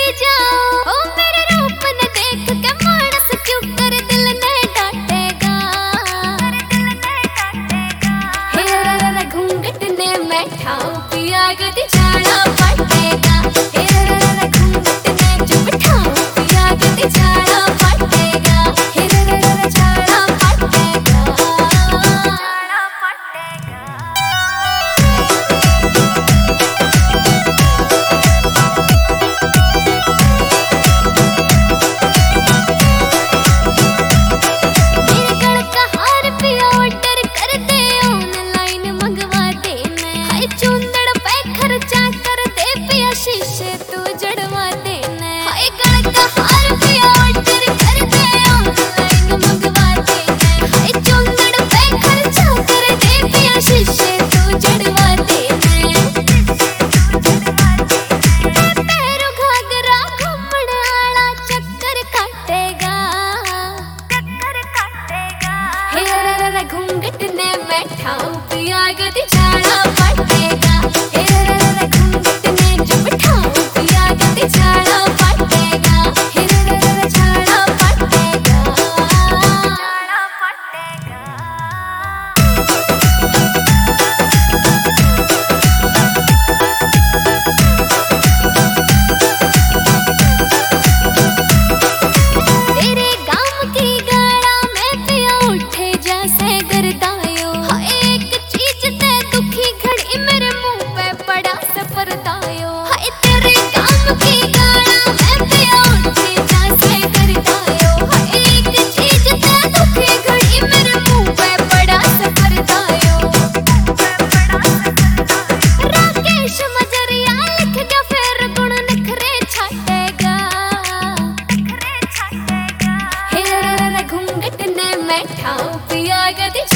जाओ ओ मेरे रूप न देख के मानस क्यों कर दिल ने डांटेगा। हे रे घूंघट ने मैं ठाऊं पिया गति जाना पड़ेगा। हे रे घूंघट ने जब ठाऊं पिया गति जाना पड़ेगा। हे रे जाना पड़ेगा। शीशे तू जड़वा देना हाय गल का हार पिया ऑर्डर कर दे ऑनलाइन मंगवा देना हाय चुंदड़ पे खर्चा कर दे पिया शीशे तू जड़वा देना। पैरों घाघरा घुमड़ आला चक्कर काटेगा। हे रे घूंघट ने मैं ठाऊं पिया गति जाना पड़ेगा। हे रे घूंघट ने जब ठाऊं पिया गति जाना पड़ेगा। हे रे जाना पड़ेगा। तेरे गांव की गाड़ा में पिया उठे जैसे गर्दायो हाय एक चीज ते दुखी घड़ी मेरे मुंह पे पड़ा सफरदायो। हाय तेरे गांव की गाड़ा में पिया उठे जैसे गर्दायो हाय एक चीज ते दुखी घड़ी मेरे मुंह पे पड़ा सफरदायो। राकेश मजरिया लिख के फिर गुण नखरे छाटेगा। हे रे घूंघट ने मैं ठाऊं पिया गति